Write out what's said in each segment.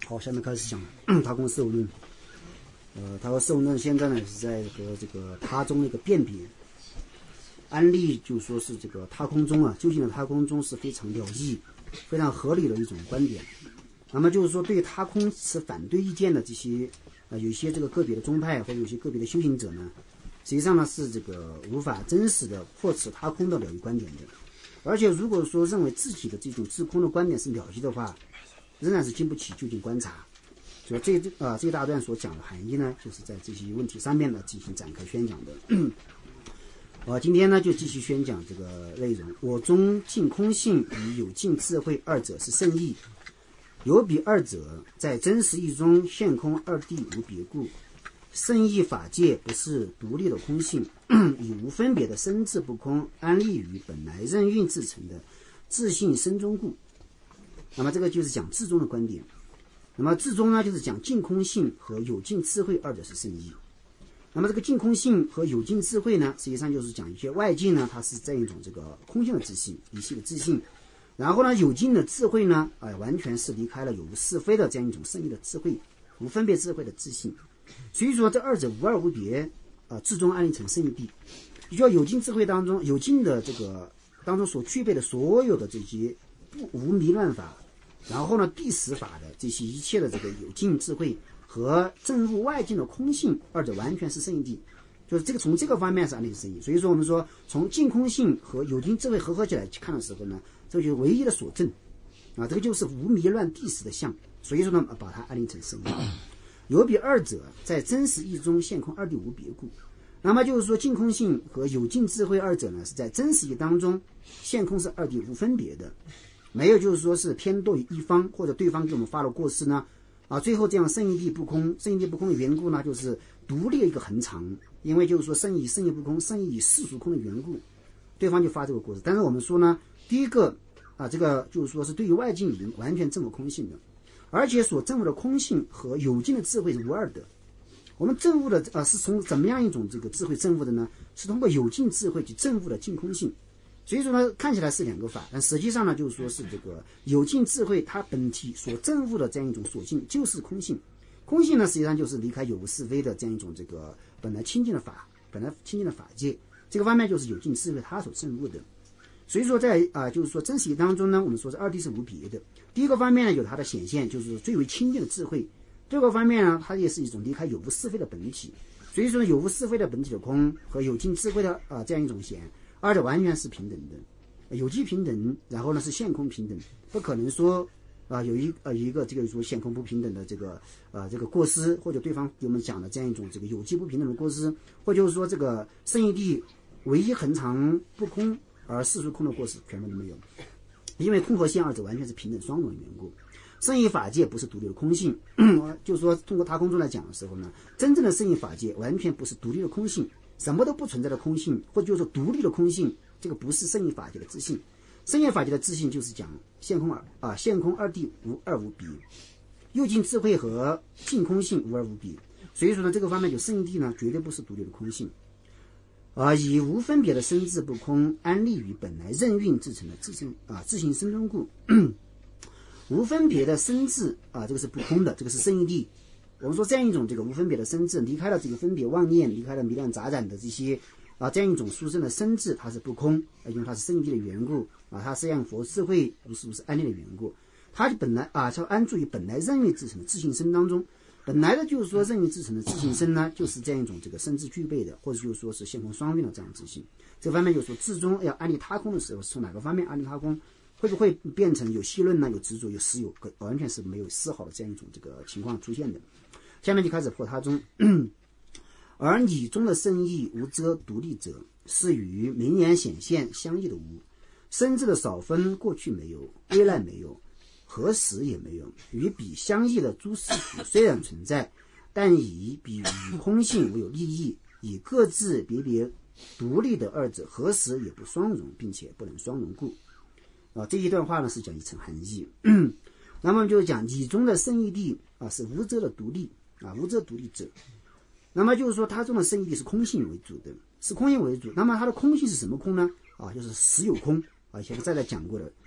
好，下面开始讲他空事物论。他和事物论现在呢是在和这个他中的一个辨别。安利就说是这个他空中究竟的他空中是非常了义、非常合理的一种观点。那么就是说，对他空持反对意见的这些有一些这个个别的宗派或者有些个别的修行者呢，实际上呢是这个无法真实的破斥他空的了义观点的。而且如果说认为自己的这种自空的观点是了义的话，仍然是经不起究竟观察。所以这一大段所讲的含义呢，就是在这些问题上面呢进行展开宣讲的。今天呢就继续宣讲这个内容。我中尽空性与有尽智慧二者是圣义，有比二者在真实义中现空二谛无别故。圣义法界不是独立的空性，以无分别的生智不空安立于本来任运自成的自性生中故。那么这个就是讲智中的观点。那么智中呢，就是讲尽空性和有尽智慧二者是圣义。那么这个尽空性和有尽智慧呢，实际上就是讲一些外境呢，它是这样一种这个空性的自性、离系的自性。然后呢，有尽的智慧呢，完全是离开了有无是非的这样一种圣义的智慧、无分别智慧的自性。所以说这二者无二无别，智中安立成圣义谛。就叫有尽智慧当中，有尽的这个当中所具备的所有的这些无迷乱法，然后呢谛实法的这些一切的这个有尽智慧和证入外境的空性，二者完全是圣义谛。就是这个从这个方面是安立圣义。所以说我们说从尽空性和有尽智慧合起来去看的时候呢，这就是唯一的所证这个就是无迷乱谛实的相。所以说呢把它安立成圣义。有比二者在真实义中现空二谛无别故。那么就是说尽空性和有尽智慧二者呢，是在真实义当中现空是二谛无分别的，没有就是说是偏堕于一方，或者对方给我们发了过失呢最后这样圣义谛不空，圣义谛不空的缘故呢，就是独立的一个恒常。因为就是说圣义不空，圣义以世俗空的缘故，对方就发这个过失。但是我们说呢，第一个这个就是说是对于外境已经完全证悟空性的，而且所证悟的空性和有尽的智慧是无二的。我们证悟的是从怎么样一种这个智慧证悟的呢？是通过有尽智慧去证悟的尽空性。所以说呢，看起来是两个法，但实际上呢，就是说是这个有尽智慧它本体所证悟的这样一种所性就是空性。空性呢，实际上就是离开有无是非的这样一种这个本来清净的法界。这个方面就是有尽智慧它所证悟的。所以说在就是说真实义当中呢，我们说是二谛是无别的。第一个方面呢，有它的显现，就是最为清净的智慧。第二个方面呢，它也是一种离开有无是非的本体。所以说有无是非的本体的空和有尽智慧的这样一种显，二者完全是平等的，有机平等，然后呢是现空平等，不可能说有一个这个说现空不平等的这个过失，或者对方给我们讲的这样一种这个有机不平等的过失，或者就是说这个圣义谛唯一恒常不空而世俗空的过失全部都没有。因为空和现二者完全是平等双融的缘故。圣义法界不是独立的空性就是说通过他空中来讲的时候呢，真正的圣义法界完全不是独立的空性，什么都不存在的空性，或者就是说独立的空性，这个不是圣义法界的自性。圣义法界的自性就是讲现空二谛无二无别，有尽智慧和尽空性无二无别。所以说呢，这个方面就圣义谛呢绝对不是独立的空性以无分别的生智不空安立于本来任运自成的自性生中故无分别的生智这个是不空的，这个是圣义谛。我们说这样一种这个无分别的生智，离开了这个分别妄念，离开了迷乱杂染的这些这样一种殊胜的生智，它是不空因为它是圣义谛的缘故它是让佛智慧无是安立的缘故。它本来它安住于本来任运自成的自性身当中。本来的就是说任运自成的自性身呢，就是这样一种这个生智具备的，或者就是说是现空双运的这样自性。这方面就是说智中要安立他空的时候，是从哪个方面安立他空？会不会变成有戏论呢？有执着，有私有，完全是没有丝毫的这样一种这个情况出现的。下面就开始破他中而你中的圣义无遮独立者，是与明言显现相异的无。生智的少分过去没有，未来没有，何时也没有。与彼相异的诸事体虽然存在，但以彼与空性无有利益，以各自别别独立的二者何时也不双融，并且不能双融故这一段话呢是讲一层含义那么就讲你中的圣义谛是无遮的独立无遮独立者。那么就是说它中的圣义谛是空性为主的，是空性为主。那么它的空性是什么空呢就是实有空前面再来讲过的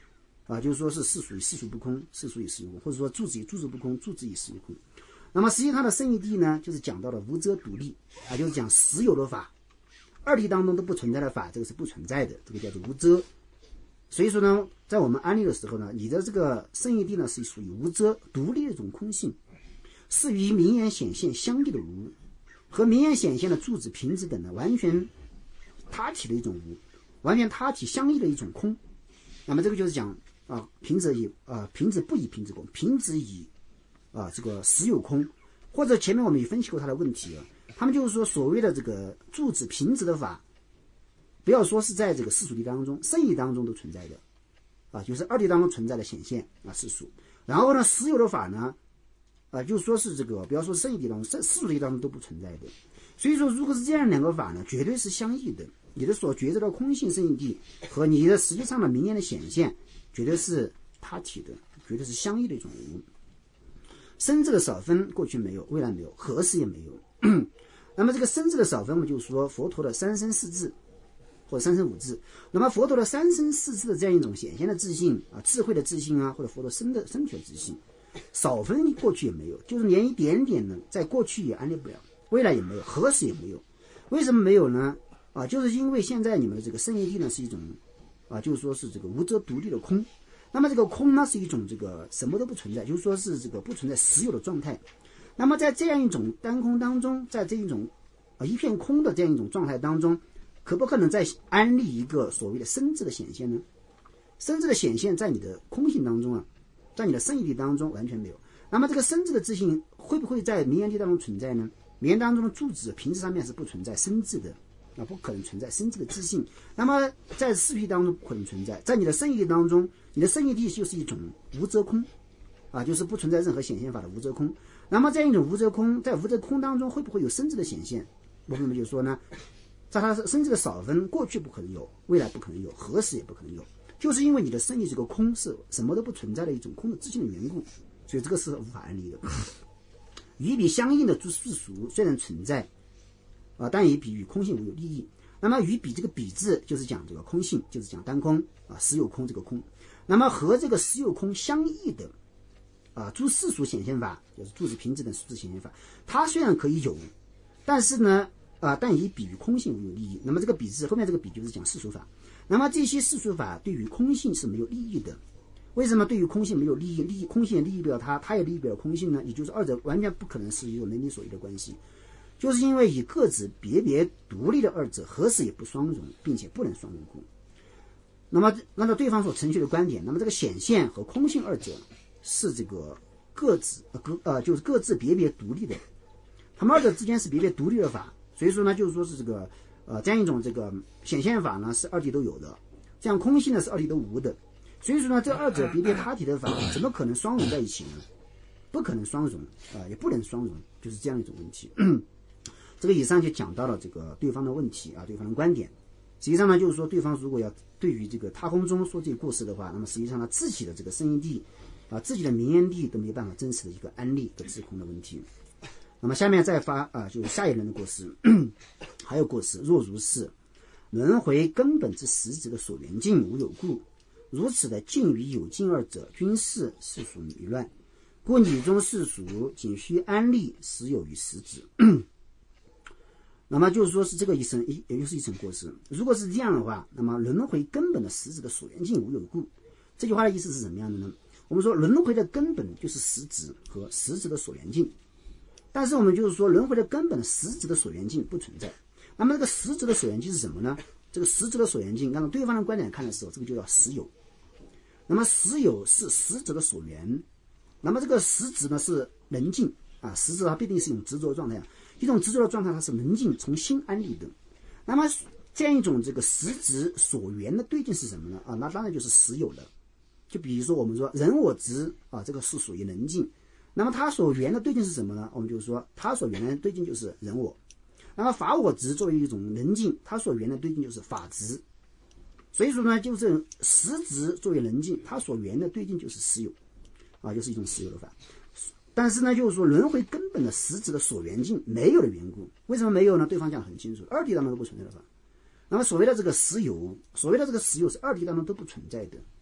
就是说是事属于事属不空，事属于事有空，或者说住之以住之不空，住之以事有空。那么实际上的圣义谛呢，就是讲到了无遮独立就是讲实有的法，二谛当中都不存在的法，这个是不存在的，这个叫做无遮。所以说呢，在我们安立的时候呢，你的这个圣义谛呢是属于无遮独立的一种空性，是与名言显现相异的无，和名言显现的住止平止等呢完全他体的一种无，完全他体相异的一种空。那么这个就是讲平止不以平止空，平止以这个实有空，或者前面我们也分析过他的问题他们就是说所谓的这个住止平止的法，不要说是在这个世俗谛当中，圣义当中都存在的就是二谛当中存在的显现世俗。然后呢，实有的法呢就是说是这个不要说圣义谛当中，世俗谛当中都不存在的。所以说如果是这样两个法呢，绝对是相异的，你的所觉知的空性圣义谛和你的实际上的名言的显现绝对是他体的，绝对是相异的一种无。生字的少分过去没有，未来没有，何时也没有那么这个生字的少分，我们就说佛陀的三身四智或者三身五智。那么佛陀的三身四智的这样一种显现的自信智慧的自信或者佛陀身体的自信，少分过去也没有，就是连一点点的在过去也安立不了，未来也没有，何时也没有。为什么没有呢就是因为现在你们的这个圣义谛呢是一种就是说是这个无遮独立的空。那么这个空呢是一种这个什么都不存在，就是说是这个不存在实有的状态。那么在这样一种单空当中，在这一种一片空的这样一种状态当中，可不可能再安立一个所谓的生智的显现呢？生智的显现在你的空性当中在你的圣义谛当中完全没有。那么这个生智的自信会不会在名言谛当中存在呢？名言当中的住止平止上面是不存在生智的不可能存在生智的自信。那么在世谛当中不可能存在，在你的圣义谛当中，你的圣义谛就是一种无遮空就是不存在任何显现法的无遮空。那么在一种无遮空，在无遮空当中会不会有生智的显现？我们就说呢，在它生智的少分，过去不可能有，未来不可能有，何时也不可能有，就是因为你的圣义这个空是什么都不存在的一种空的自性的缘故，所以这个是无法安立的。与彼相应的诸世俗虽然存在但也比与空性无有利益。那么与彼这个彼字就是讲这个空性，就是讲单空实有空这个空。那么和这个实有空相异的诸世俗显现法，就是住止平止等数字显现法，它虽然可以有，但是呢但也比与空性无有利益。那么这个彼字后面这个彼就是讲世俗法。那么这些世俗法对于空性是没有利益的。为什么对于空性没有利益？空性也利益不了它也利益不了空性呢？也就是二者完全不可能是有能力所依的关系，就是因为以各自别别独立的二者何时也不双融，并且不能双融故。那么按照对方所陈述的观点，那么这个显现和空性二者是这个各自就是各自别别独立的，他们二者之间是别别独立的法。所以说呢，就是说是这个这样一种这个显现法呢是二谛都有的，这样空性呢是二谛都无的。所以说呢，这二者别别他体的法怎么可能双融在一起呢？不可能双融也不能双融，就是这样一种问题。这个以上就讲到了这个对方的问题对方的观点。实际上呢，就是说对方如果要对于这个他空中说这个故事的话，那么实际上呢自己的这个圣义谛自己的名言谛都没办法真实的一个安立和自空的问题。那么下面再发就是下一轮的过失还有过失，若如是轮回根本之实质的所缘境无有故，如此的境与有境二者均是世俗迷乱，故理中世俗仅需安立实有与实质那么就是说是这个也就是一层过失。如果是这样的话，那么轮回根本的实质的所缘境无有故，这句话的意思是什么样的呢？我们说轮回的根本就是实质和实质的所缘境，但是我们就是说轮回的根本实质的所缘境不存在。那么这个实质的所缘境是什么呢？这个实质的所缘境按照对方的观点看的时候，这个就叫实有。那么实有是实质的所缘，那么这个实质呢是能境实质它必定是一种执着的状态一种执着的状态它是能境从心安立的。那么这样一种这个实质所缘的对境是什么呢？那当然就是实有了。就比如说我们说人我执这个是属于能境，那么它所缘的对境是什么呢？我们就是说它所缘的对境就是人我。那么法我执作为一种能境，它所缘的对境就是法执。所以说呢，就是实执作为能境，它所缘的对境就是实有就是一种实有的法。但是呢，就是说轮回根本的实质的所缘境没有的缘故。为什么没有呢？对方讲得很清楚，二谛当中都不存在的法。那么所谓的这个实有，所谓的这个实有是二谛当中都不存在的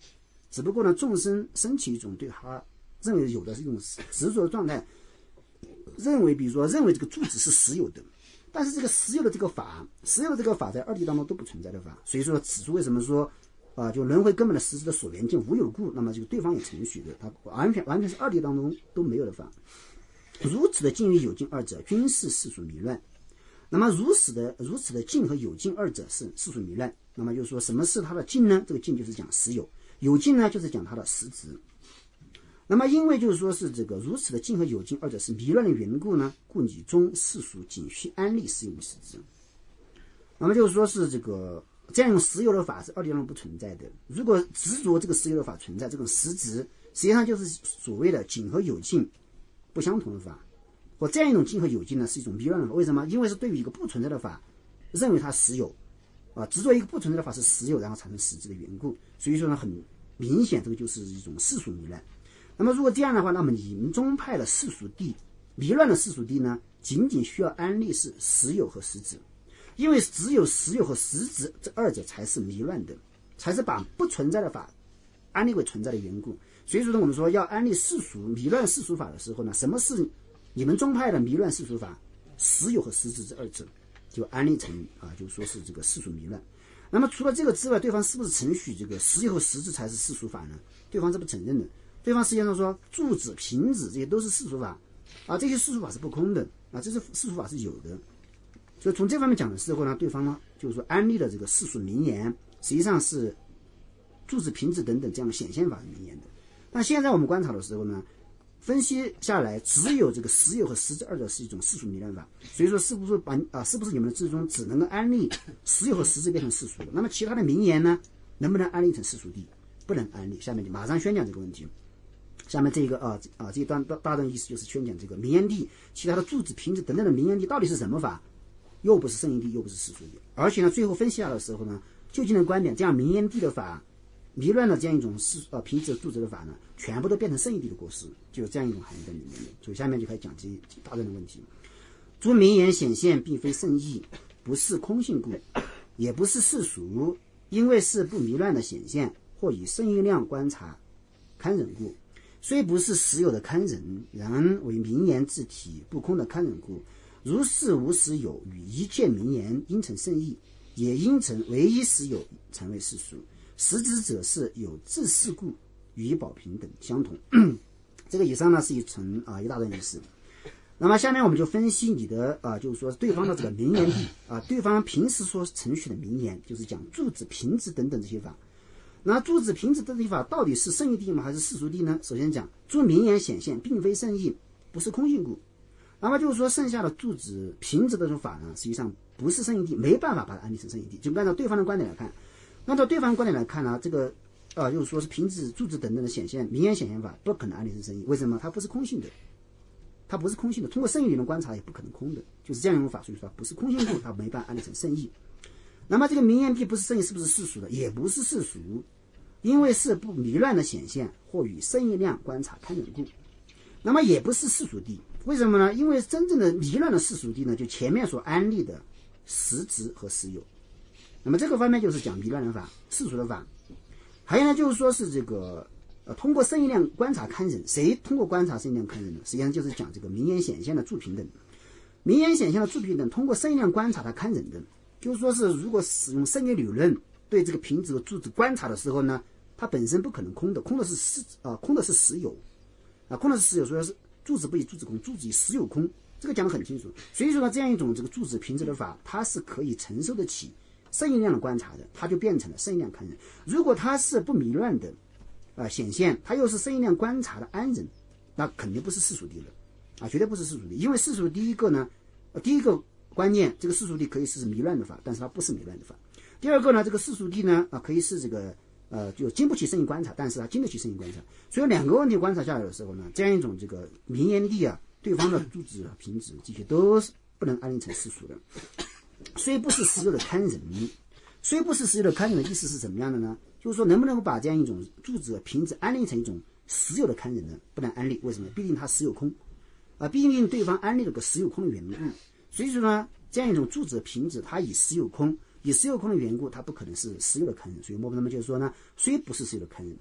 只不过呢，众生升起一种对他认为有的是一种执着的状态，比如说认为这个柱子是实有的，但是这个实有的这个法在二谛当中都不存在的法，所以说此处为什么说就轮回根本的实质的所缘境无有故，那么这个对方也承许的，它完全是二谛当中都没有的法。如此的境与有境二者均是世俗迷乱。那么如此的境和有境二者是世俗迷乱。那么就是说什么是它的境呢？这个境就是讲实有，有境呢就是讲它的实质。那么因为就是说是这个如此的境和有境二者是迷乱的缘故呢，故你中世俗仅需安立实有与实质。那么就是说是这个这样一种实有的法是二谛当中不存在的。如果执着这个实有的法存在，这种实质实际上就是所谓的境和有境不相同的法，或这样一种境和有境呢是一种迷乱的法。为什么？因为是对于一个不存在的法认为它实有执着一个不存在的法是实有，然后产生实质的缘故，所以说呢很明显这个就是一种世俗迷乱。那么如果这样的话，那么你们宗派的世俗谛迷乱的世俗谛呢，仅仅需要安立是实有和实质，因为只有实有和实质这二者才是迷乱的，才是把不存在的法安立为存在的缘故。所以说呢，我们说要安立世俗迷乱世俗法的时候呢，什么是你们宗派的迷乱世俗法？实有和实质这二者就安立成就说是这个世俗迷乱。那么除了这个之外，对方是不是承许这个实有和实质才是世俗法呢？对方是不承认的。对方实际上说柱子瓶子这些都是世俗法这些世俗法是不空的这是世俗法是有的。所以从这方面讲的时候呢，对方呢就是说安立的这个世俗名言实际上是柱子瓶子等等这样显现法的名言的。但现在我们观察的时候呢，分析下来只有这个实有和实质二者是一种世俗迷乱法。所以说是不是你们的智中只能够安立实有和实质变成世俗的，那么其他的名言呢能不能安立成世俗谛？不能安立。下面就马上宣讲这个问题。下面这个这一段大段意思就是宣讲这个名言谛，其他的柱子瓶子等等的名言谛到底是什么法？又不是圣义谛，又不是世俗谛。而且呢，最后分析下的时候呢，究竟的观点，这样名言谛的法迷乱的这样一种瓶子柱子的法呢，全部都变成圣义谛的过失，就有这样一种含义在里面的。所以下面就开始讲这大段的问题。诸名言显现并非圣义，不是空性故，也不是世俗，因为是不迷乱的显现，或以圣义量观察堪忍故。虽不是实有的堪忍，然为名言自体不空的堪忍故。如是无实有，与一切名言应成圣义，也应成唯一实有，成为世俗。实质者是有自是故，与保平等相同。这个以上呢是一层一大段意思。那么下面我们就分析你的就是说对方的这个名言谛对方平时所承许的名言，就是讲柱子瓶子等等这些法。那柱子瓶子这些法到底是圣义谛吗？还是世俗谛呢？首先讲诸名言显现并非圣义，不是空性故。那么就是说剩下的柱子瓶子的这种法呢，实际上不是圣义谛，没办法把它安立成圣义谛。就按照对方的观点来看，按照对方的观点来看呢，这个就是说是瓶子柱子等等的显现名言显现法不可能安立成圣义。为什么？它不是空性的，它不是空性的，通过圣义理论观察也不可能空的，就是这样一种法。所以说不是空性故，它没办法安立成圣义。那么这个名言谛不是圣义，是不是世俗的？也不是世俗，因为是不迷乱的显现，或与圣义量观察堪忍故。那么也不是世俗谛，为什么呢？因为真正的迷乱的世俗谛呢，就前面所安立的实质和实有。那么这个方面就是讲迷乱的法，世俗的法。还有呢，就是说是这个通过圣义量观察堪忍，谁通过观察圣义量堪忍呢？实际上就是讲这个名言显现的助平等。名言显现的助平等，通过圣义量观察它堪忍的，就是说是如果使用圣义理论对这个瓶子和柱子观察的时候呢，它本身不可能空的，空的是实有空的是实有，所以是柱子不以柱子空，柱子以实有空，这个讲得很清楚。所以说呢，这样一种这个柱子瓶子的法，它是可以承受得起圣义量的观察的，它就变成了圣义量堪忍。如果它是不迷乱的显现，它又是圣义量观察的安忍，那肯定不是世俗谛了绝对不是世俗谛。因为世俗第一个观念，这个世俗谛可以是迷乱的法，但是它不是迷乱的法。第二个呢，这个世俗谛呢可以是这个就经不起圣义观察，但是它经得起圣义观察。所以两个问题观察下来的时候呢，这样一种这个名言谛对方的柱子瓶子这些都是不能安立成世俗的。虽不是实有的堪忍，虽不是实有的堪忍的意思是怎么样的呢？就是说能不能够把这样一种柱子瓶子安立成一种实有的堪忍呢？不能安立。为什么？毕竟它实有空毕竟对方安立了个实有空的缘故。所以说呢，这样一种柱子瓶子它以实有空的缘故，它不可能是实有的堪忍。所以那么就是说呢，虽不是实有的堪忍，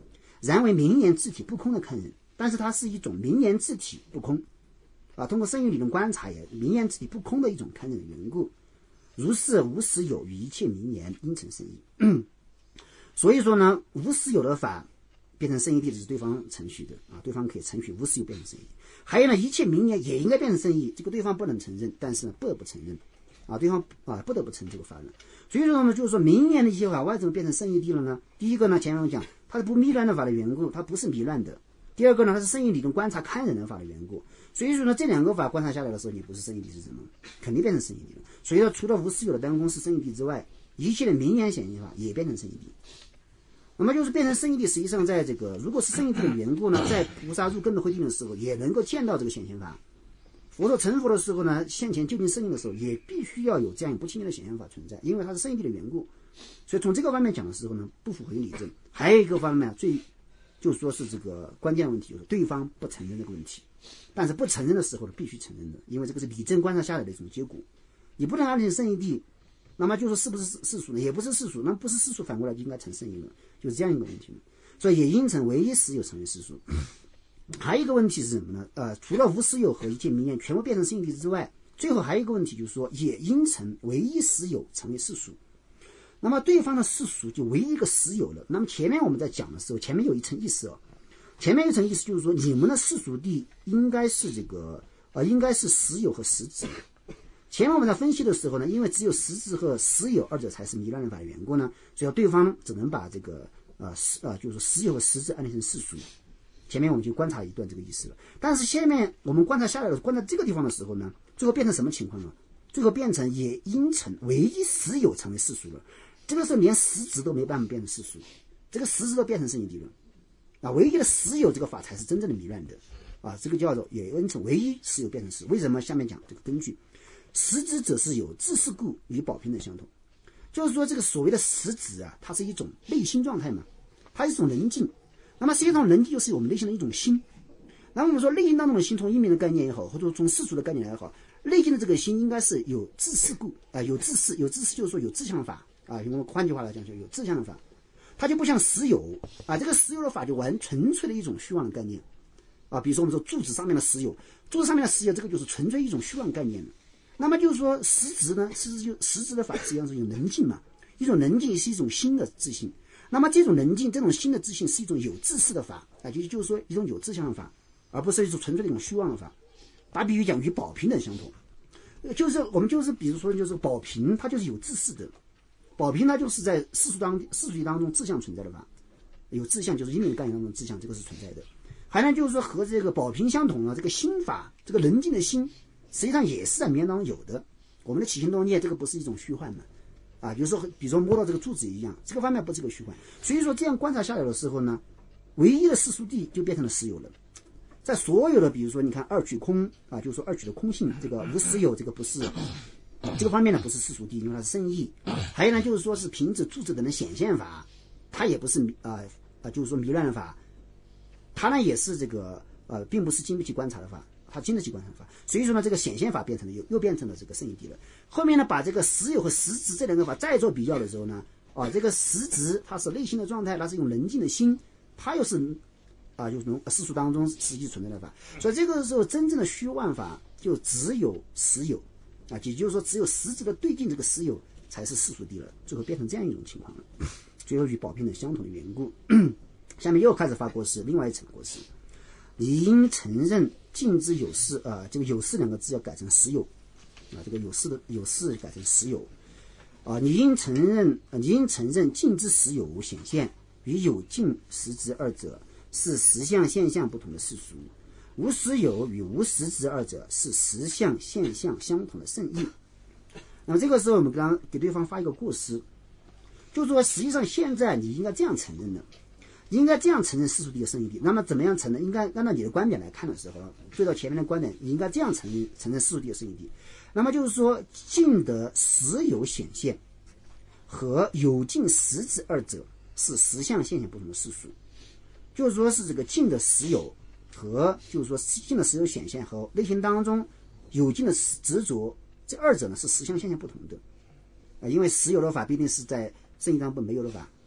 然为名言自体不空的看人，但是它是一种名言自体不空通过圣义理论观察也名言自体不空的一种看人的缘故，如是无实有与一切名言应成圣义所以说呢，无实有的法变成圣义谛是对方承许的对方可以承许无实有变成圣义。还有呢，一切名言也应该变成圣义，这个对方不能承认，但是呢不得不承认对方不得不承认这个法论。所以说呢，就是说名言的一些法为什么变成圣义谛了呢？第一个呢，前面我讲它是不迷乱的法的缘故，它不是迷乱的。第二个呢，它是圣义理论观察看人的法的缘故。所以说呢，这两个法观察下来的时候，你不是圣义谛是什么？肯定变成圣义谛了。所以说，除了无实有的单空是圣义谛之外，一切的名言显现法也变成圣义谛。那么就是变成圣义谛，实际上在这个如果是圣义谛的缘故呢，在菩萨入根的慧定的时候，也能够见到这个显现法。佛陀成佛的时候呢，现前究竟圣义的时候，也必须要有这样不清净的显现法存在，因为它是圣义谛的缘故。所以从这个方面讲的时候呢，不符合理证。还有一个方面，就是说是这个关键的问题，就是对方不承认这个问题。但是不承认的时候呢，必须承认的，因为这个是理证观察下来的一种结果。你不能按照圣义谛，那么就是是不是世俗呢？也不是世俗，那不是世俗，反过来就应该成圣义了，就是这样一个问题了。所以也因成唯一实有成为世俗。还有一个问题是什么呢？除了无实有和一切名言全部变成圣义谛之外，最后还有一个问题，就是说也因成唯一实有成为世俗。那么对方的世俗就唯一一个实有了。那么前面我们在讲的时候，前面有一层意思前面一层意思就是说，你们的世俗谛应该是应该是实有和实质。前面我们在分析的时候呢，因为只有实质和实有二者才是迷乱人法的缘故呢，所以对方只能把这个就是实有和实质安立成世俗。前面我们就观察一段这个意思了。但是下面我们观察下来观察这个地方的时候呢，最后变成什么情况呢？最后变成也因成唯一实有成为世俗了。这个时候连实质都没办法变成世俗，这个实质都变成圣义谛了唯一的实有这个法才是真正的迷乱的这个叫做也因成唯一实有变成实。为什么？下面讲这个根据。实质者是有自是故与保平等相同，就是说这个所谓的实质它是一种内心状态嘛，它是一种能境。那么实际上能境就是我们内心的一种心。那么我们说内心当中的心，从因明的概念也好，或者从世俗的概念也好，内心的这个心应该是有自是故有自是就是说有自相法我们换句话来讲就有自相的法。它就不像实有这个实有的法就完纯粹的一种虚妄的概念比如说我们说柱子上面的实有，柱子上面的实有，这个就是纯粹一种虚妄概念。那么就是说实质呢，实质的法实际上是一种能境嘛，一种能境是一种新的自信。那么这种能境，这种新的自信是一种有自识的法就是说一种有自相的法，而不是一种纯粹的一种虚妄的法。打比喻讲，与保平等相同，就是我们就是比如说就是保平，它就是有自识的。保平它就是在世俗谛当中自相存在的法，有自相就是因明概念当中自相，这个是存在的。还能就是说和这个保平相同这个心法，这个能境的心实际上也是在名言当中有的。我们的起心动念，这个不是一种虚幻嘛比如说摸到这个柱子一样，这个方面不是个虚幻。所以说这样观察下来的时候呢，唯一的世俗谛就变成了实有了。在所有的比如说你看二取空就是说二取的空性，这个无实有，这个不是这个方面呢不是世俗谛，因为它是圣义。还有呢就是说是凭着柱子等的显现法，它也不是就是说迷乱的法，它呢也是这个并不是经不起观察的法，它经得起观察法。所以说呢这个显现法变成了又变成了这个圣义谛了。后面呢把这个实有和实质这两个法再做比较的时候呢这个实质它是内心的状态，它是用能境的心，它又是就是从世俗当中实际存在的法。所以这个时候真正的虚妄法就只有实有也就是说只有实质的对境这个实有才是世俗谛了，最后变成这样一种情况了。最后与保平等相同的缘故下面又开始发过失，另外一层过失。你应承认尽之有事这个有事两个字要改成实有这个有事改成实有你应承认尽之实有无显现与有尽实质二者是实相现象不同的世俗，无实有与无实质二者是实相现象相同的圣义。那么这个时候我们给对方发一个过失，就是说实际上现在你应该这样承认的，应该这样承认世俗谛的圣义谛。那么怎么样承认？应该按照你的观点来看的时候，对照前面的观点，你应该这样承认世俗谛的圣义谛。那么就是说尽得实有显现和有尽实质二者是实相现象不同的世俗，就是说是这个尽的实有和就是说尽的实有显现和内心当中有尽的执着，这二者呢是实相现象不同的因为实有的法必定是在圣义当中没有的法，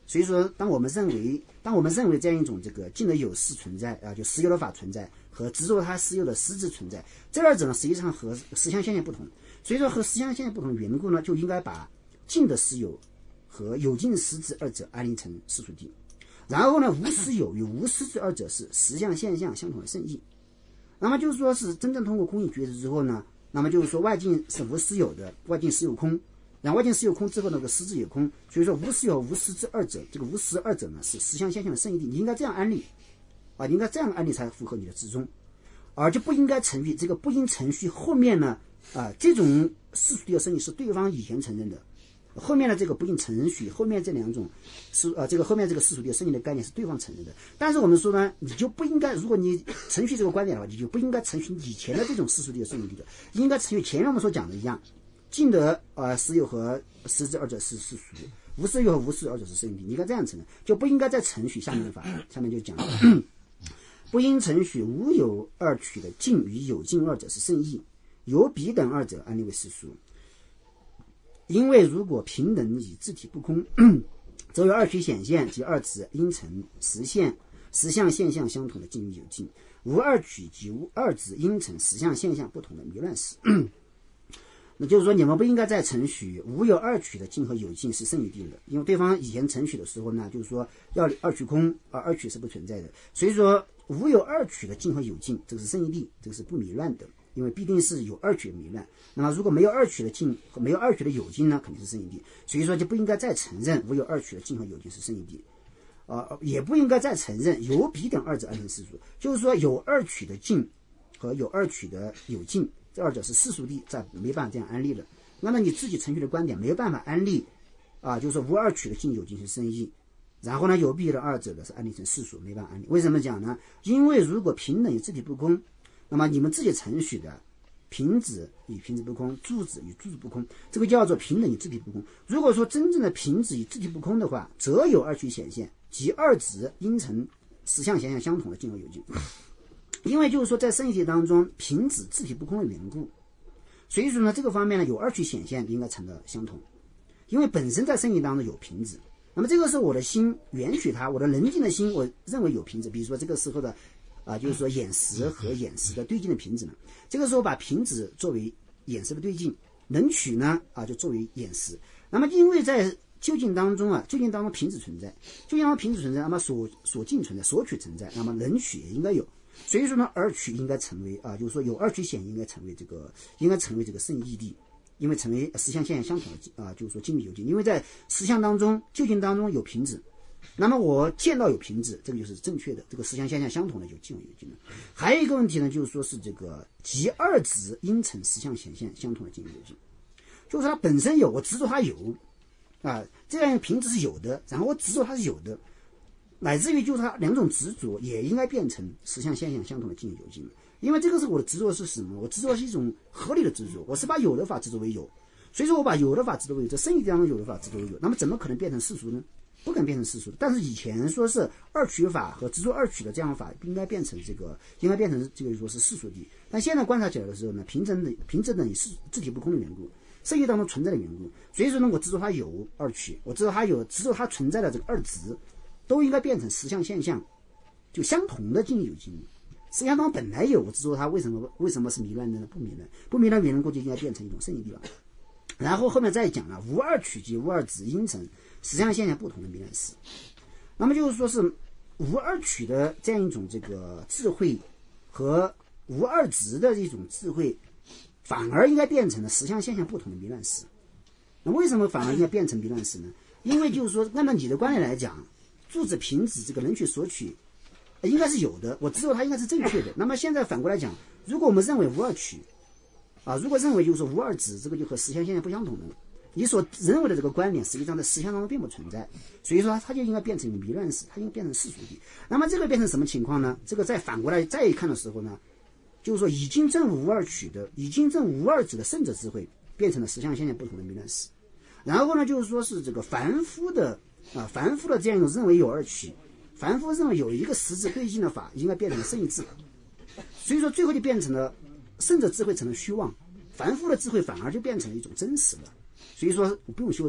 所以说，当我们认为这样一种这个尽得有实存在啊，就实有的法存在和执着它实有的实质存在，这二者呢实际上和实相现象不同。所以说和实相现象不同的缘故呢，就应该把尽的实有和有尽实质二者安立成世俗谛。然后呢，无实有与无实质二者是实相现象相同的圣义。那么就是说是真正通过空性觉知之后呢，那么就是说外境是无实有的，外境实有空。然后外境实有空之后呢，这个实质有空，所以说无实有无实质二者，这个无实二者呢是实相现象的圣义谛。你应该这样安立啊，应该这样安立才符合你的至宗，而就不应该程序这个不应程序后面呢这种世俗谛的圣义是对方以前承认的，后面的这个不应程序后面这两种这个后面这个世俗谛的圣义的概念是对方承认的。但是我们说呢，你就不应该，如果你程序这个观点的话，你就不应该程序以前的这种世俗谛的圣义谛的，应该程序前面我们所讲的一样。尽得实有和实质二者是世俗，无实有和无实二者是圣义谛，你应该这样承认，就不应该再程序下面的法。下面就讲不应程序无有二取的尽与有尽二者是圣义，由彼等二者安立为世俗。因为如果平等以自体不空，则有二取显现及二执因成实相现象相同的尽与有尽，无二取及无二执因成实相现象不同的迷乱时。那就是说，你们不应该再程序无有二取的尽和有尽是圣义谛了，因为对方以前程序的时候呢，就是说要二取空，二取是不存在的，所以说无有二取的尽和有尽，这个是圣义谛，这个是不迷乱的，因为必定是有二取的迷乱。那么如果没有二取的尽和没有二取的有尽呢，肯定是圣义谛，所以说就不应该再承认无有二取的尽和有尽是圣义谛，也不应该再承认有彼等二者安成世俗，就是说有二取的尽和有二取的有尽。这二者是世俗谛，再没办法这样安立了。那么你自己程序的观点没有办法安立就是说无二取的尽有尽是圣义，然后呢有彼的二者的是安立成世俗，没办法安立。为什么讲呢？因为如果平等与自体不空，那么你们自己程序的平止与平止不空，住止与住止不空，这个叫做平等与自体不空。如果说真正的平止与自体不空的话，则有二取显现即二执因成实相现象相同的尽和有尽。因为就是说在圣义谛当中平止自体不空的缘故，所以说呢这个方面呢有二取显现应该成的相同，因为本身在圣义当中有平止，那么这个时候我的心允许它，我的能尽的心我认为有平止，比如说这个时候的就是说眼识和眼识的对境的平止呢，这个时候把平止作为眼识的对境，能取呢就作为眼识。那么因为在究竟当中平止存在，究竟当中平止存在，那么所尽存在，所取存在，那么能取也应该有。所以说呢，二取应该成为就是说有二取显应该成为这个圣义谛，因为成为实相现象相同的就是说尽与有尽。因为在实相当中究竟当中有平止，那么我见到有平止，这个就是正确的，这个实相现象相同的有尽和有尽的。还有一个问题呢，就是说是这个即二执因成实相显现相同的尽与有尽，就是它本身有，我执着它有这样一个平止是有的，然后我执着它是有的，乃至于就是它两种执着也应该变成实相现象相同的尽与有尽。因为这个是我的执着是什么？我执着是一种合理的执着，我是把有的法执着为有，所以说我把有的法执着为有，这圣义当中有的法执着为有，那么怎么可能变成世俗呢？不可能变成世俗的。但是以前说是二取法和执着二取的这样的法应该变成这个说是世俗谛，但现在观察起来的时候呢，平等与自体不空的缘故，圣义当中存在的缘故，所以说呢我执着它有二取，我执着它有，执着它存在的这个二执都应该变成实相现象就相同的尽与有尽。实相当中本来有，我执着它为什么是迷乱的呢？不迷乱缘故就应该变成一种圣义谛了。然后后面再讲了无二取及无二执因成实相现象不同的迷乱事。那么就是说是无二取的这样一种这个智慧和无二执的一种智慧反而应该变成了实相现象不同的迷乱事。那为什么反而应该变成迷乱事呢？因为就是说按照你的观点来讲，住止平止这个能取所取应该是有的，我知道它应该是正确的。那么现在反过来讲，如果我们认为无二取如果认为就是说无二执，这个就和实相现象不相同的，你所认为的这个观点实际上在实相当中并不存在，所以说它就应该变成迷乱事，它应该变成世俗谛。那么这个变成什么情况呢？这个再反过来再一看的时候呢，就是说已经证无二取的，已经证无二执的圣者智慧变成了实相现象不同的迷乱事。然后呢就是说是这个凡夫的这样一种认为有二取，凡夫认为有一个实质对境的法应该变成圣义智，所以说最后就变成了圣者智慧成了虚妄，凡夫的智慧反而就变成了一种真实了。所以说我不用修道了，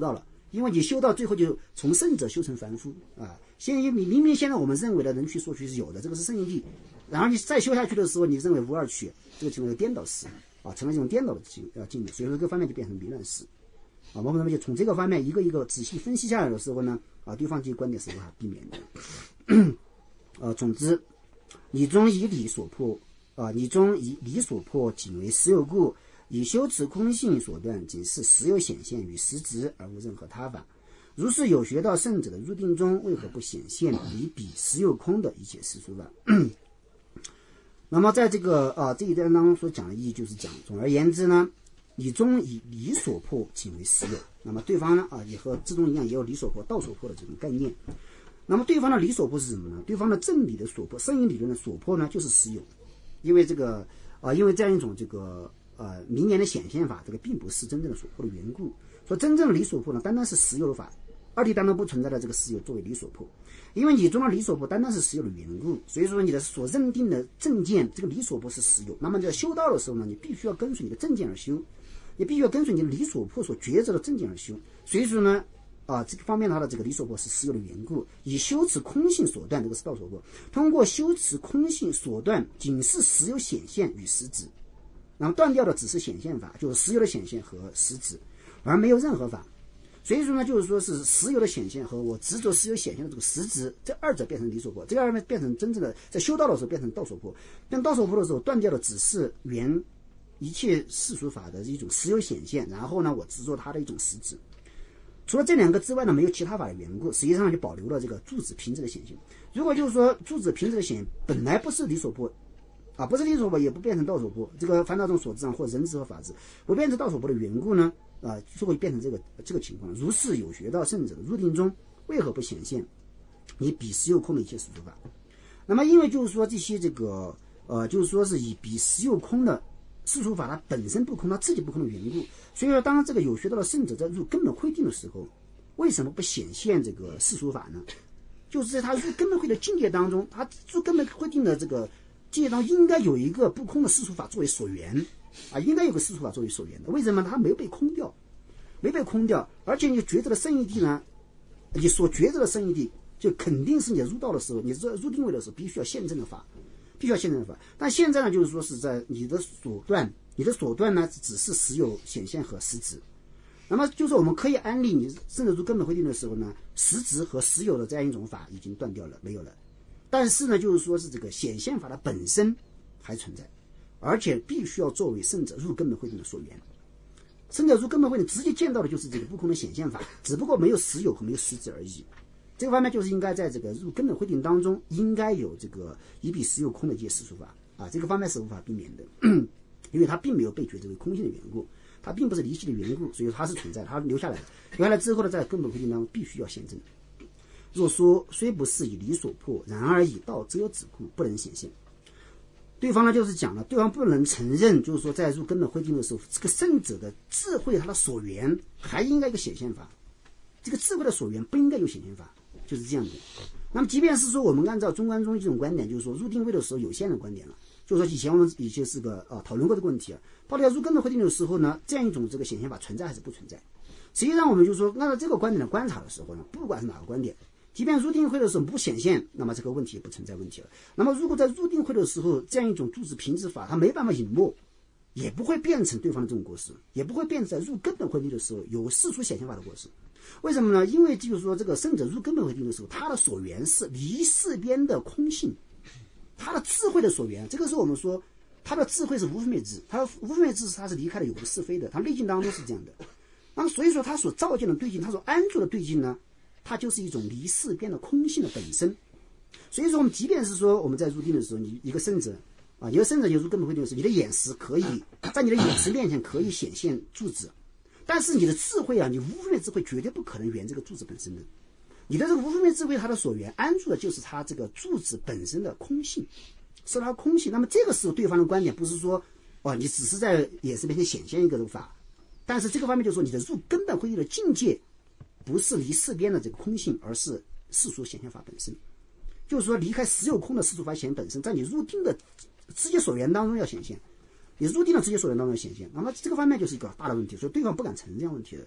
因为你修到最后就从圣者修成凡夫啊。明明现在我们认为的人去说去是有的，这个是圣义地，然后你再修下去的时候，你认为无二取，这个情况就颠倒式啊，成了这种颠倒的境界，所以说这个方面就变成迷乱式啊。我们就从这个方面一个一个仔细分析下来的时候呢，啊，对方这些观点是无法避免的。总之，理中以理所迫理中以理所迫，仅为实有故。以修持空性所断，仅是实有显现与实质，而无任何他法。如是有学到圣者的入定中，为何不显现以彼实有空的一切世俗法？那么在这个这一段当中所讲的意义就是讲，总而言之呢，理中以理所迫，仅为实有。那么对方呢也和之中一样，也有理所迫、道所迫的这种概念。那么对方的理所迫是什么呢？对方的正理的所迫，圣义理论的所迫呢，就是实有。因为这个因为这样一种这个明年的显现法，这个并不是真正的所迫的缘故。说真正的理所迫呢，单单是实有的法，二谛当中不存在的这个实有作为理所迫。因为你中的理所迫单单是实有的缘故，所以说你的所认定的正见，这个理所迫是实有。那么在修道的时候呢，你必须要跟随你的正见而修，也必须要跟随你的理所迫所抉择的正见而修。所以说呢这个方面它的这个理所迫是实有的缘故，以修持空性所断，这个是道所迫。通过修持空性所断，仅是实有显现与实质。然后断掉的只是显现法，就是实有的显现和实质，而没有任何法。所以说呢，就是说是实有的显现和我执着实有显现的这个实质，这二者变成理所迫，这个二者变成真正的在修道的时候变成道所迫。但道所迫的时候断掉的只是原一切世俗法的一种实有显现，然后呢我执着它的一种实质。除了这两个之外呢，没有其他法的缘故，实际上就保留了这个住止平直的显现。如果就是说住止平直的显现本来不是理所迫不是理所迫，也不变成道所迫，这个烦恼中所知或人知和法知不变成道所迫的缘故呢就会变成这个情况。如是有学到圣者的入定中，为何不显现以彼实有空的一切世俗法？那么因为就是说这些这个就是说是以彼实有空的世俗法，它本身不空，它自己不空的缘故，所以说当这个有学到的圣者在入根本慧定的时候，为什么不显现这个世俗法呢？就是在他入根本慧的境界当中，他入根本慧定的这个境界当中应该有一个不空的世俗法作为所缘应该有个世俗法作为所缘的。为什么他没有被空掉？而且你觉知的圣义地呢，你所觉知的圣义地就肯定是你入道的时候，你入定位的时候必须要现证的法，但现在呢，就是说是在你的所断呢，只是实有显现和实质。那么就是我们可以安利你甚至入根本慧定的时候呢，实质和实有的这样一种法已经断掉了，没有了。但是呢，就是说是这个显现法的本身还存在，而且必须要作为圣者入根本慧定的所缘。圣者入根本慧定直接见到的就是这个不空的显现法，只不过没有实有和没有实质而已。这个方面就是应该在这个入根本慧定当中应该有这个以彼实有空的一些世俗法这个方面是无法避免的因为它并没有被觉知为空性的缘故，它并不是离系的缘故，所以它是存在，它留下来的。留下来之后呢，在根本慧定当中必须要显证。若说虽不是以理所迫，然而以道遮止故，不能显现。对方呢就是讲了，对方不能承认，就是说在入根本慧定的时候，这个圣者的智慧它的所缘还应该有个显现法，这个智慧的所缘不应该有显现法，就是这样的。那么即便是说我们按照中观中这种观点，就是说入定位的时候有限的观点了，就是说以前我们以前是个讨论过这个问题到底要入根本慧定的时候呢，这样一种这个显现法存在还是不存在？实际上我们就说按照这个观点的观察的时候呢，不管是哪个观点，即便入定慧的时候不显现，那么这个问题也不存在问题了。那么如果在入定慧的时候，这样一种住止平直法它没办法隐没，也不会变成对方的这种过失，也不会变成在入根本慧定的时候有世俗显现法的过失。为什么呢？因为就是说这个圣者入根本慧定的时候，他的所缘是离四边的空性，他的智慧的所缘，这个是我们说他的智慧是无分别智，他的无分别智他是离开了有的是非的，他内境当中是这样的。那么所以说他所照见的对境，他所安住的对境呢，它就是一种离四边的空性的本身。所以说我们即便是说我们在入定的时候，你一个圣者一个圣者入根本慧定的时候，你的眼识可以在你的眼识面前可以显现住止，但是你的智慧你无分别智慧绝对不可能圆这个住止本身的。你的这个无分别智慧它的所缘安住的就是它这个住止本身的空性，是它空性。那么这个时候对方的观点不是说你只是在眼识面前显现一个法，但是这个方面就是说你的入根本慧定的境界不是离四边的这个空性，而是世俗显现法本身。就是说离开实有空的世俗法显现本身，在你入定的直接所缘当中要显现，你入定的直接所缘当中要显现。那么这个方面就是一个大的问题，所以对方不敢承认这样问题的。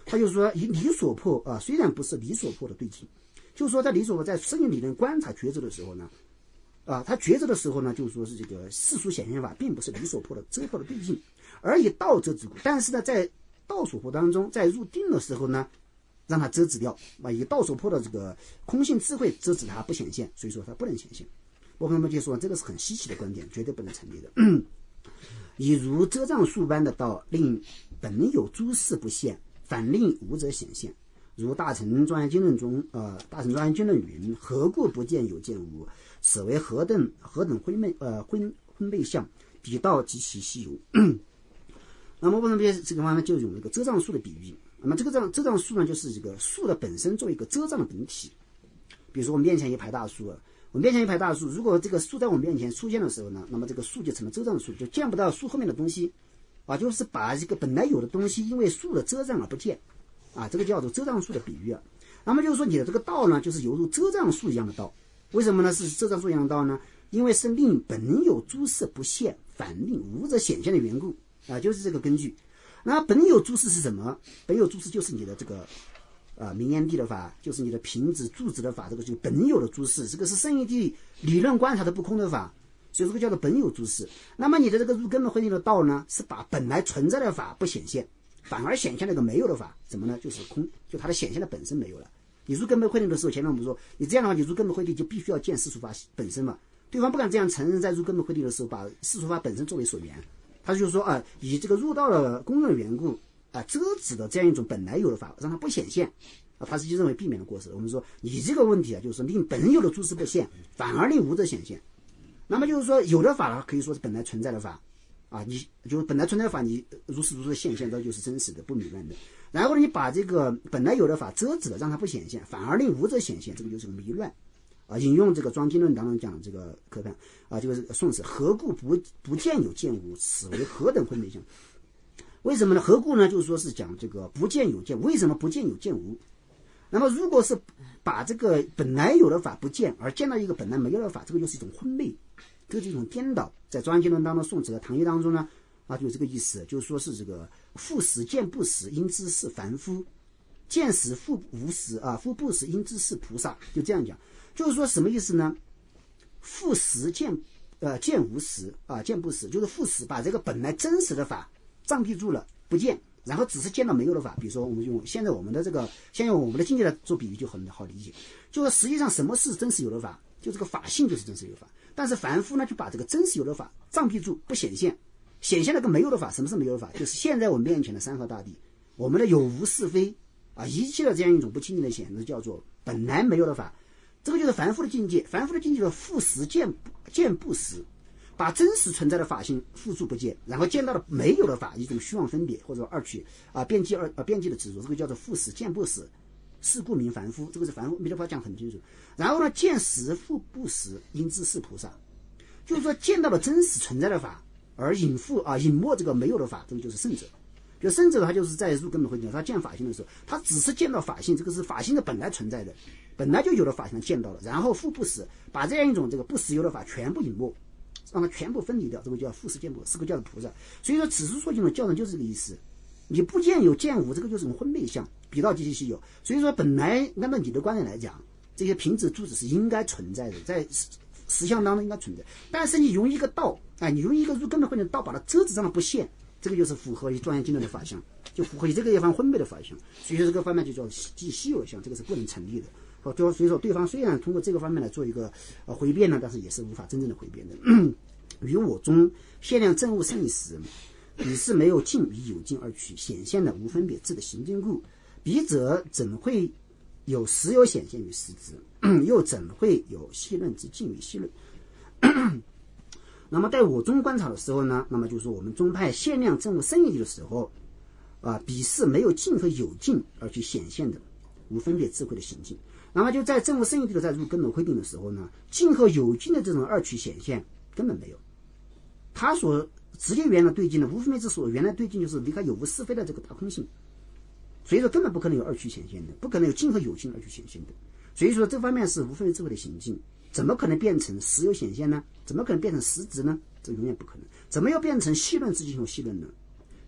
他就是说以理所破啊，虽然不是理所破的对境，就是说在理所破在生命理论观察抉择的时候呢，他抉择的时候呢，就是说是这个世俗显现法并不是理所破的遮破的对境，而以道遮之故。但是呢，在道所破当中，在入定的时候呢，让它遮止掉啊，以道所破的这个空性智慧遮止它不显现，所以说它不能显现。我们就说这个是很稀奇的观点，绝对不能成立的。以如遮障术般的道，令本有诸事不现，反令无者显现。如大乘庄严经论中，大乘庄严经论云：何故不见有见无？此为何等昏昧相，彼道极其稀有。那么我们这个方面就用一个遮障术的比喻。那么这个遮障术呢，就是这个树的本身作为一个遮障的本体。比如说我们面前一排大树，如果这个树在我们面前出现的时候呢，那么这个树就成了遮障树，就见不到树后面的东西啊，就是把这个本来有的东西因为树的遮障而不见啊，这个叫做遮障树的比喻啊。那么就是说你的这个道呢，就是犹如遮障树一样的道。为什么呢？是遮障树一样的道呢？因为是令本有诸事不现，反令无者显现的缘故啊，就是这个根据。那本有诸事是什么？本有诸事就是你的这个明眼地的法，就是你的瓶子柱子的法，这个就是本有的诸事，这个是圣义地理论观察的不空的法，所以这个叫做本有诸事。那么你的这个入根本慧定的道呢，是把本来存在的法不显现，反而显现那个没有的法，怎么呢？就是空，就它的显现的本身没有了。你入根本慧定的时候，前面我们说，你这样的话，你入根本慧定就必须要见世俗法本身嘛。对方不敢这样承认，在入根本慧定的时候，把世俗法本身作为所缘，他就是说以这个入道的公认的缘故遮止的这样一种本来有的法，让它不显现他实际认为避免了过失。我们说你这个问题就是令本有的诸事不现，反而令无者显现。那么就是说有的法呢，可以说是本来存在的法你就本来存在的法，你如是的显现，这就是真实的不迷乱的。然后呢，你把这个本来有的法遮止了，让它不显现，反而令无者显现，这个就是个迷乱引用这个庄经论当中讲的这个科判就是宋词：何故不见有见无？此为何等昏昧相？为什么呢？何故呢？就是说是讲这个不见有见，为什么不见有见无？那么如果是把这个本来有的法不见，而见到一个本来没有的法，这个就是一种昏昧，这是一种颠倒。在庄严经论当中，宋词的唐译当中呢就有这个意思，就是说是这个复实见不实，应知是凡夫；见实复无实复不实，应知是菩萨。就这样讲，就是说什么意思呢？复实见无实见不实，就是复实把这个本来真实的法障蔽住了，不见，然后只是见到没有的法。比如说我们用现在我们的境界来做比喻就很好理解，就是实际上什么是真实有的法，就这个法性就是真实有的法，但是凡夫呢就把这个真实有的法障蔽住不显现，显现了个没有的法。什么是没有的法？就是现在我们面前的山河大地，我们的有无是非一切的这样一种不清净的显示，叫做本来没有的法。这个就是凡夫的境界。凡夫的境界的复实见不实，把真实存在的法性复数不见，然后见到了没有的法，一种虚妄分别或者二取辩计的执着，这个叫做复实见不实，是故名凡夫。这个是凡夫弥勒佛讲很清楚。然后呢，见实复不实，应知是菩萨。就是说见到了真实存在的法，而隐没这个没有的法，这个就是圣者。就圣者他就是在入根本慧定，他见法性的时候，他只是见到法性，这个是法性的本来存在的，本来就有的法性见到了，然后复不实，把这样一种这个不实有的法全部隐没，让它全部分离掉，这个叫复实见不实，是个叫做菩萨。所以说此书说经的教人就是这个意思，你不见有见无，这个就是种昏昧相，彼道极其稀有。所以说本来按照你的观点来讲，这些瓶子柱子是应该存在的，在实相当中应该存在，但是你用一个道你用一个入根本慧定的道把它遮止让它不现，这个就是符合于庄严经论的法相，就符合于这个地方昏昧的法相。所以说这个方面就叫极稀有相，这个是不能成立的。所以说对方虽然通过这个方面来做一个回辩呢，但是也是无法真正的回辩的。于我中限量正悟圣时，彼是没有尽与有尽而取显现的无分别智的行经故，彼者怎会有实有显现与实质，又怎会有细论之尽与细论？那么在我中观察的时候呢，那么就是说我们宗派限量正悟圣义的时候彼是没有尽和有尽而去显现的无分别智慧的行径。那么就在正悟圣义地的在入根本慧定的时候呢，尽和有尽的这种二取显现根本没有。他所直接原来对境的无分别之所原来对境就是离开有无是非的这个大空性，所以说根本不可能有二取显现的，不可能有尽和有尽二取显现的。所以说这方面是无分别智慧的行径，怎么可能变成实有显现呢？怎么可能变成实质呢？这永远不可能。怎么又变成细论之境和细论呢？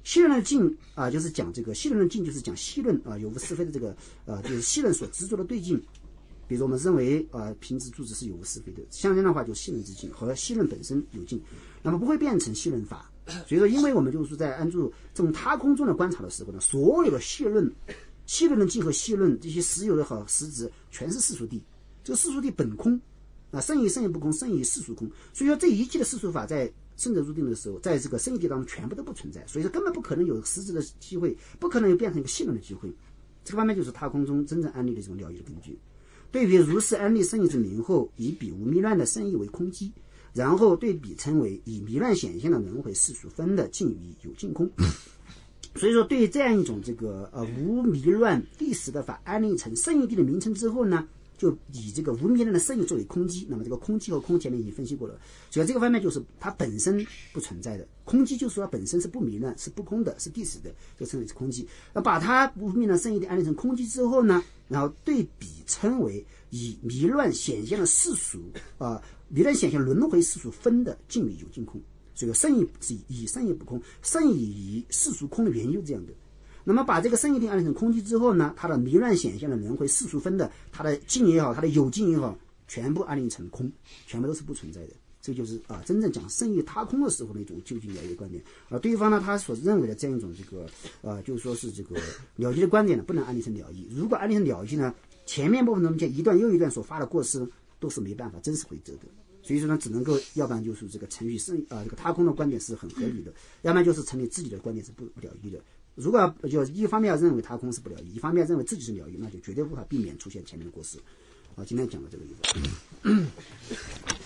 细论的境就是讲这个细论的境，就是讲细论有无是非的这个就是细论所执着的对境。比如我们认为平直柱直是有无是非的，像这样的话就细论之境和细论本身有境，那么不会变成细论法。所以说，因为我们就是说在按住这种他空中的观察的时候呢，所有的细论的境和细论这些实有的和实质全是世俗谛，这个世俗谛本空胜义不空，胜义世俗空。所以说这一切的世俗法在圣者入定的时候，在这个胜义谛当中全部都不存在，所以说根本不可能有实质的机会，不可能有变成一个细论的机会。这个方面就是他空中真正安立的这种了义的根据。对比如是安立胜义之名后，以彼无迷乱的胜义为空机，然后对比称为以迷乱显现的轮回世俗分的境与有境空。所以说对这样一种这个无迷乱历史的法安立成胜义谛的名称之后呢，就以这个无迷乱的胜义作为空机。那么这个空机和空前面已经分析过了，所以这个方面就是它本身不存在的。空机就是说它本身是不迷乱，是不空的，是谛实的，就称为是空机。那把它无迷乱胜义谛安立成空机之后呢，然后对比称为以迷乱显现的世俗迷乱显现轮回世俗分的境与有境空。所以胜义是以胜义不空，胜义以世俗空的原由这样的。那么把这个胜义谛安立成空机之后呢，它的迷乱显现的轮回世俗分的它的境也好，它的有境也好，全部安立成空，全部都是不存在的。这就是真正讲胜义他空的时候的一种究竟了义的观点。对方呢，他所认为的这样一种这个就是说是这个了义的观点呢，不能安立成了义。如果安立成了义呢，前面部分中间一段又一段所发的过失都是没办法真实回折的。所以说呢，只能够要不然就是这个成立这个他空的观点是很合理的，要不然就是成立自己的观点是不了义的。如果就一方面要认为他空是不了义，一方面认为自己是了义，那就绝对无法避免出现前面的过失。今天讲到这个意思。